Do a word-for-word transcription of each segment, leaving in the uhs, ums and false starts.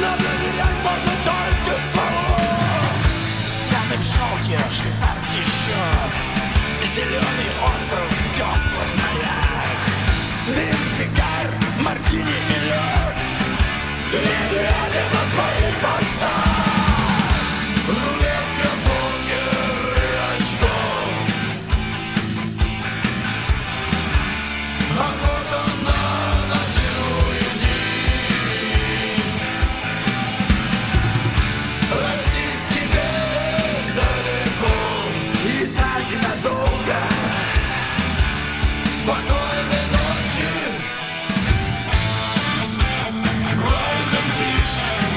Но доверять можно только стволу. Стены в шелке, швейцарский счет, зеленый остров теплых морях, дым сигар, мартини и лед, медведи на своих постах, рулетка, покер и очко, охота на ночную дичь, российский берег далеко и так надолго. Спокойной ночи. Brighton Beach.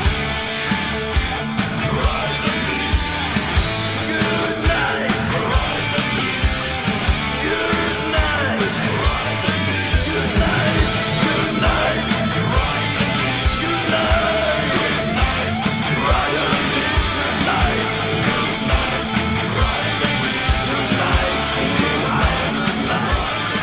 Brighton Beach. Good night. Brighton Beach. Good night. Brighton Beach. Good night. Good night. Brighton Beach. Good night. Good night. Brighton Beach. Good night. Good night. Brighton Beach. Good night. Good night. Good night.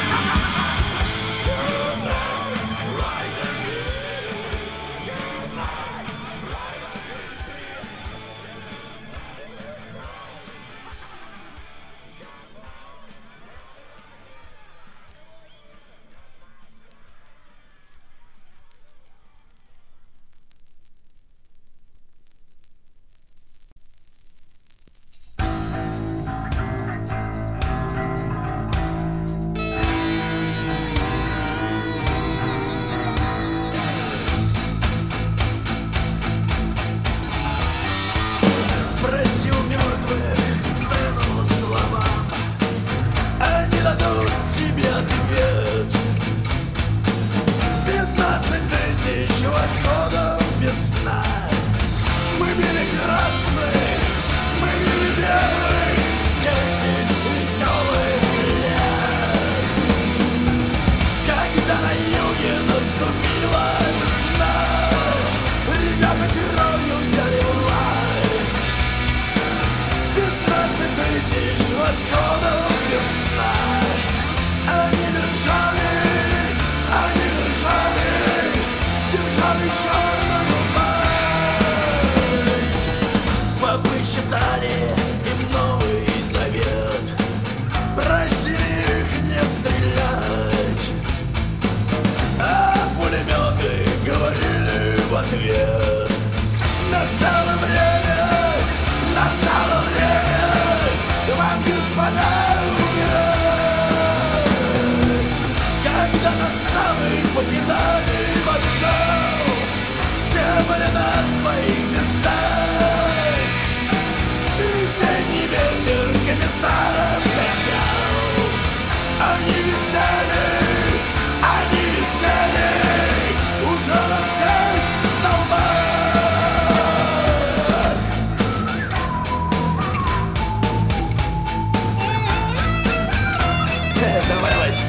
Спроси у мертвых цену словам, они дадут тебе ответ. Пятнадцать тысяч восходов весна. Мы били красных, мы били белых, десять веселых лет. Когда на юге наступила весна, ребята кровью взяли власть. Пятнадцать тысяч восходов весна. Они держали, они держали, держали черную власть. Попы считали им Новый Завет, просили их не стрелять, а пулеметы говорили в ответ: настало время, настало время вам, господа, умирать. Когда заставы покидали вокзал, все были на своих местах. Весенний ветер комиссаров качал. Они висели, они висели уже на всех столбах. Давай, Вася.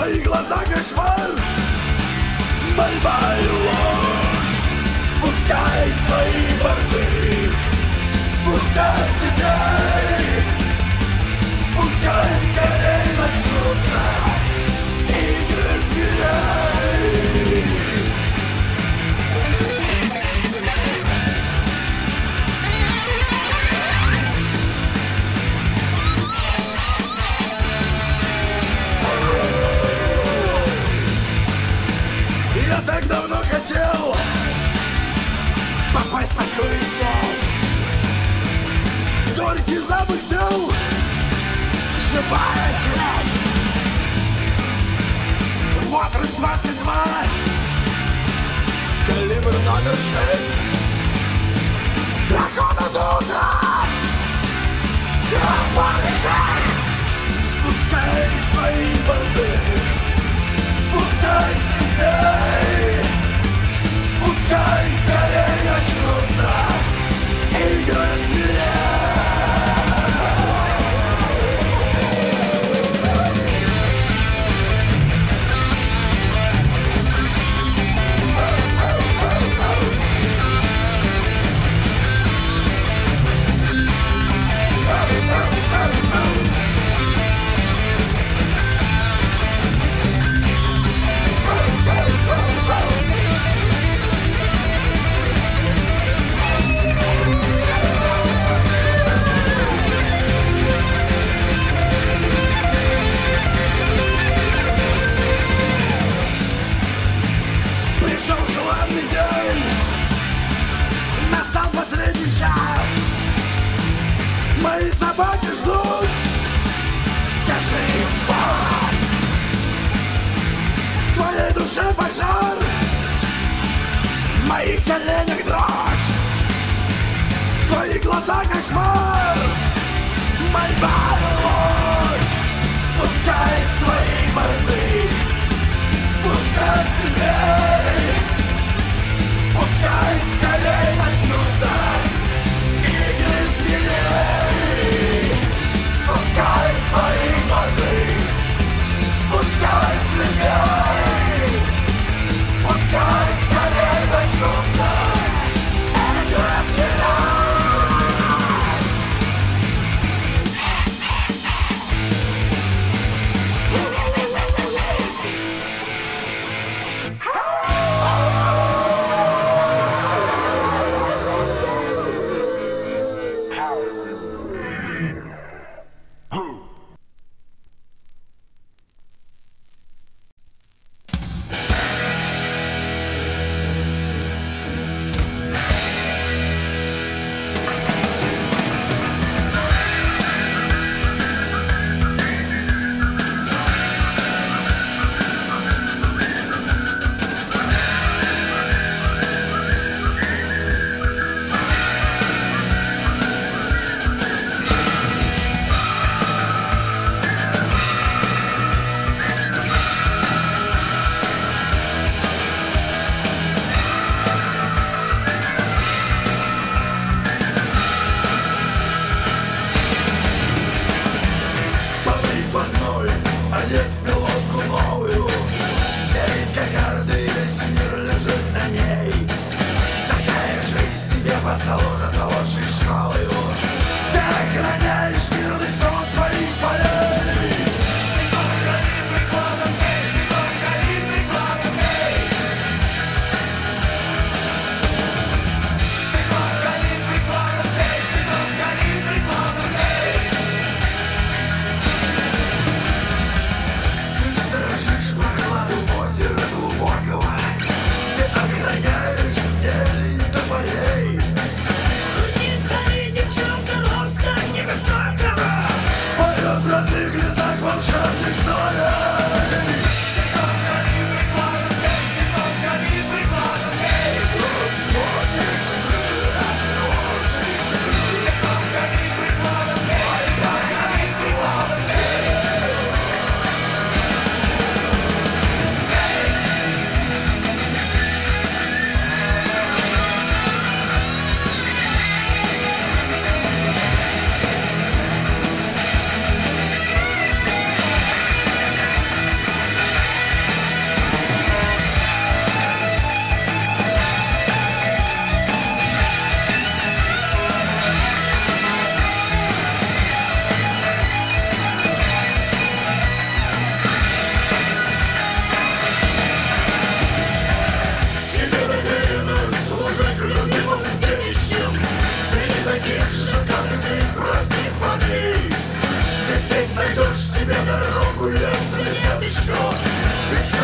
твои глаза кошмар, мольба и ложь. Спускай свои борты, спускай себя, пускай скорей начнутся игры зверей. Я так давно хотел попасть в такую сеть. Горький запах тел, живая грязь. Возраст двадцать два, калибр номер шесть. Охота до утра, команда шесть. Спускай свои борзы, спускай себя, пускай скорее начнутся игры зверей. Пришел желанный день, настал последний час. Мои собаки ждут, скажи им фас. В твоей душе пожар, в моих коленях дрожь. Твои глаза кошмар, мольба и ложь. Спускай свои борзы, спускай себя, пускай скорей начнутся игры зверей. Спускай свои борзы, спускай себя, пускай скорей начнутся игры зверей. Одет в пилотку новую, горит кокарда и весь мир лежит на ней. Такая жизнь тебе положена лучшей школою. Ты охраняешь мирный сон своих полей. Штыком горит прикладом бей, штыком горит прикладом бей. Штыком горит прикладом бей, штыком горит прикладом бей. Озера глубокого, ты охраняешь зелень тополей.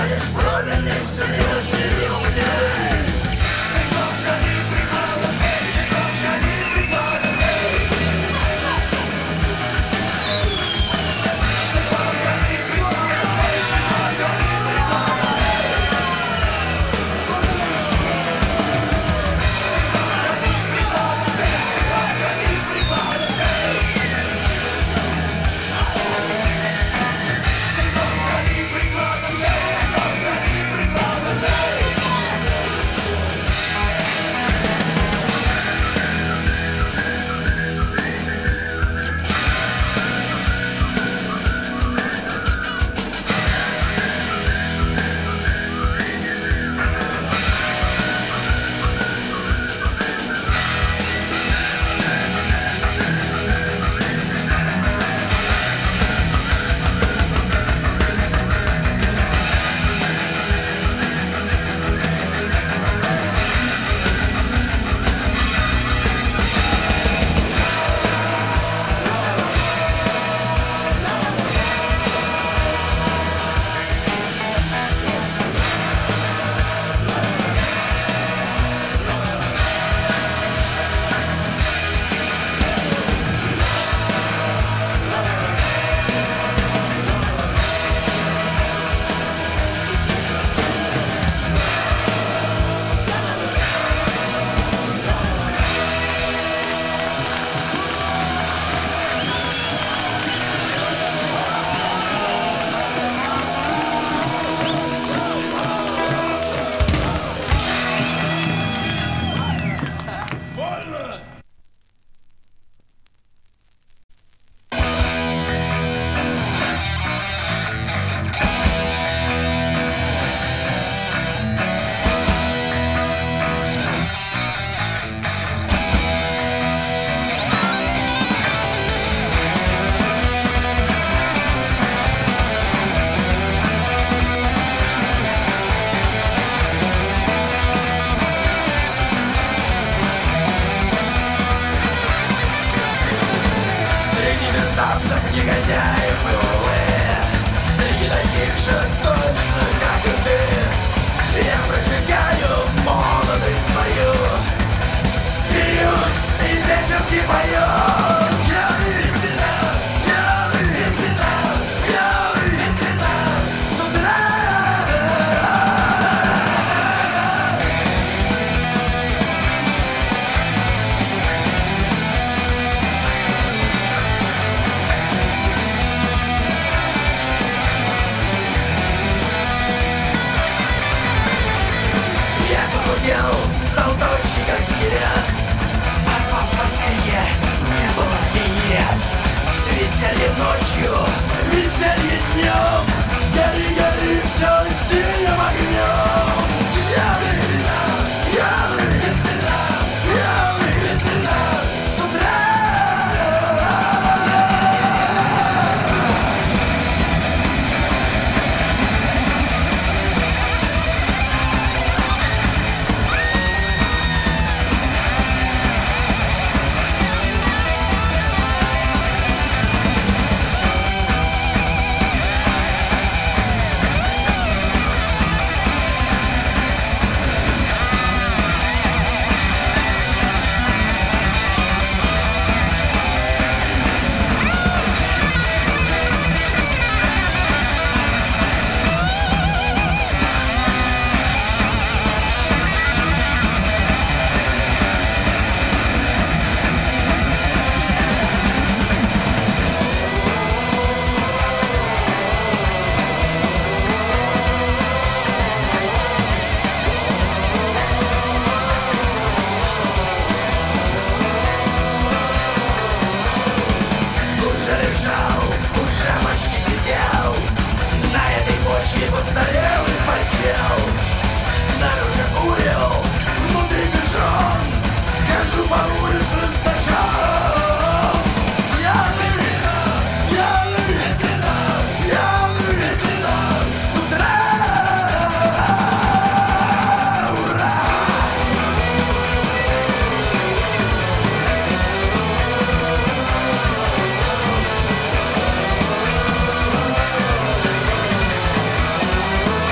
We'll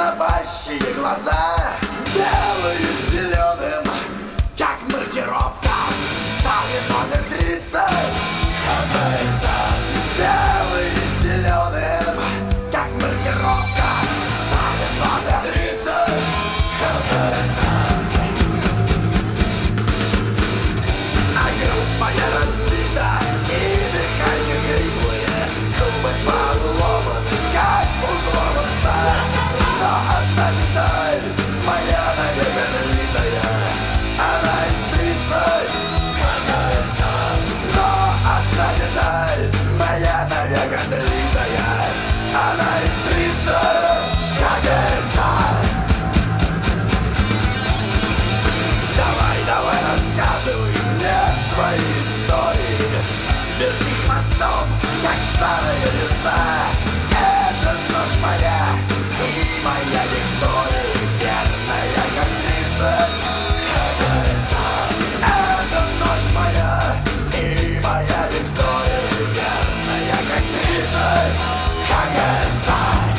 собачьи глаза, белые с зеленым, как маркировка. Ставлю номер тридцать, ХПС. Белые с зеленым, как маркировка. Ставлю номер тридцать, ХПС. А грудь моя разбита, и дыхание хриплое, зубы подломаны, как у злого. Но одна деталь, моя навек отлитая, она из тридцать ХГС. Но одна деталь, моя навек отлитая, она из тридцать ХГС. Давай, давай, рассказывай мне свои истории, верни хвостом, как старые леса. Это ночь моя и моя Виктория, верная, как тридцать ХГС. Это ночь моя и моя Виктория, верная, как тридцать ХГС.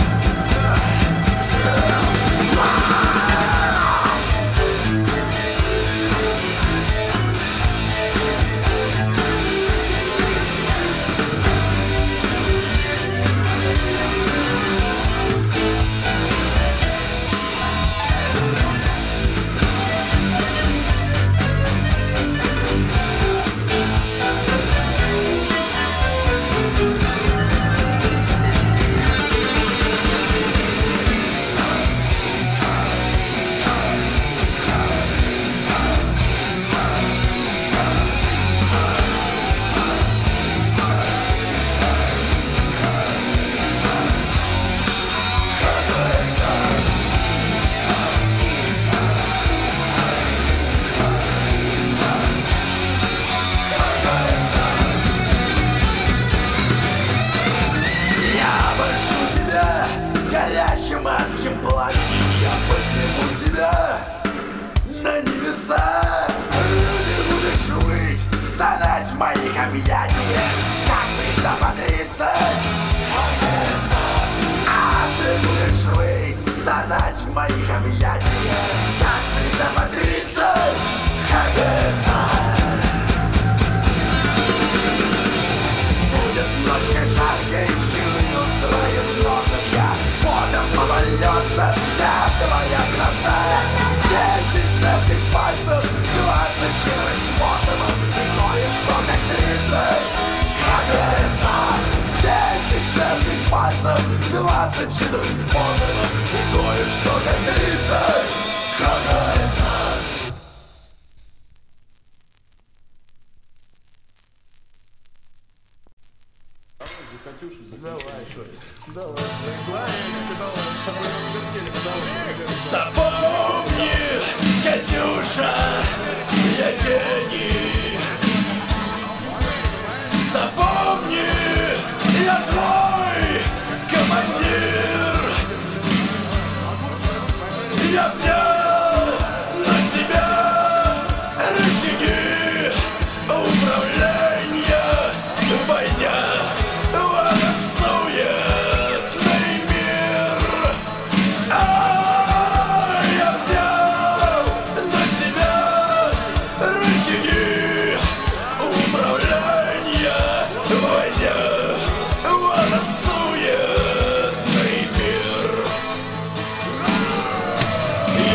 Горячим адским пламенем я подниму тебя на небеса. Люди будешь выть, стонать в моих объятиях, как приза по тридцать ХГС. А ты будешь выть, стонать в моих объятиях, как приза по тридцать ХГС. Будет ночка жаркой, чую своим носом я, потом повальется вся твоя краса. Десять цепных пальцев, двадцать хитрых способов, и кое-что как тридцать ХГС. Десять цепных пальцев, двадцать хитрых способов, и кое-что как тридцать ХГС. Запомни, Катюша, я гений. Запомни, я твой командир. Я взял на себя рычаги управления, войдя в этот суетный мир. А я взял на себя рычаги управления, войдя в этот суетный мир.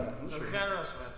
Ну, Ну, что? хорошего.